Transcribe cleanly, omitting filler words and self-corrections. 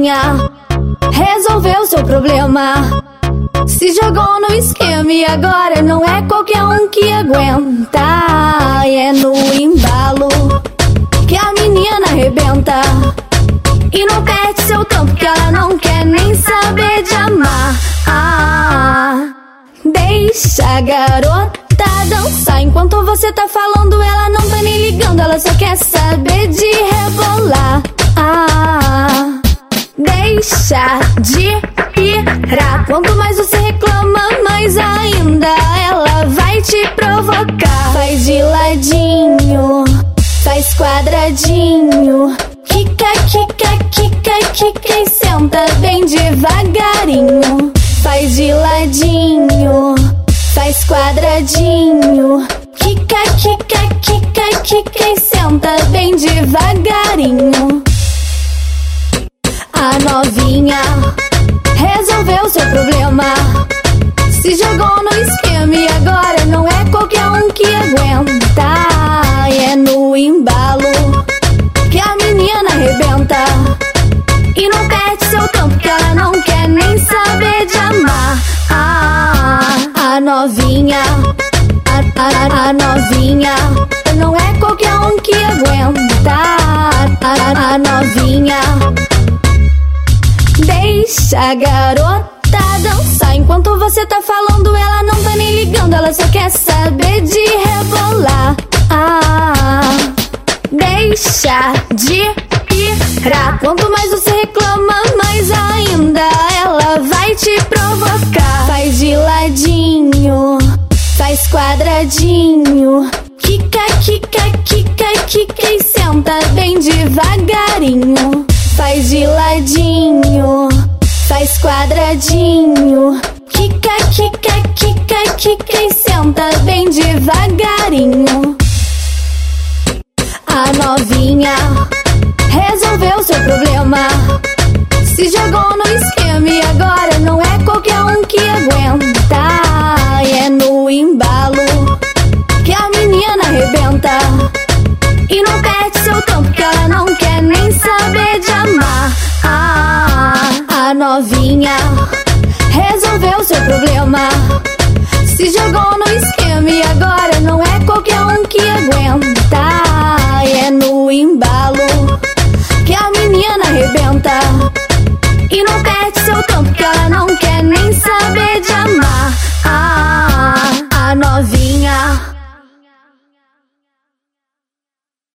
novinha resolveu seu problema. Se jogou no esquema e agora não é qualquer um que aguenta. E é no embalo que a menina arrebenta. E não perde seu tempo que ela não quer nem saber de amar. Deixa a garota dançar. Enquanto você tá falando, ela não tá nem ligando. Ela só quer saber de rebolar. Deixa de pirar. Quanto mais você reclama, mais ainda ela vai te provocar. Faz de ladinho, faz quadradinho. Quica, quica, quica, quica e senta bem devagarinho. Faz de ladinho, faz quadradinho. Quica, quica, quica, quica e senta bem devagarinho. A novinha resolveu seu problema. Se jogou no esquema e agora não é qualquer um que aguenta. E é no embalo que a menina arrebenta. E não perde seu tempo que ela não quer nem saber de amar. A novinha, a novinha não é qualquer um que aguenta. A novinha, deixa a garota dançar. Enquanto você tá falando, ela não tá nem ligando. Ela só quer saber de rebolar. Deixa de pirar. Quanto mais você reclama, mais ainda ela vai te provocar. Faz de ladinho, faz quadradinho. Quica, quica, quica, quica e senta bem devagarinho. Faz de ladinho, faz quadradinho. Quica, quica, quica, quica e senta bem devagarinho. A novinha resolveu seu problema. Se jogou no esquema e agora não é qualquer um que aguenta. E é no embalo que a menina arrebenta. E não perde seu tempo que ela não quer nem saber de amar. A novinha resolveu seu problema. Se jogou no esquema e agora não é qualquer um que aguenta. E é no embalo que a menina arrebenta. E não perde seu tempo que ela não quer nem saber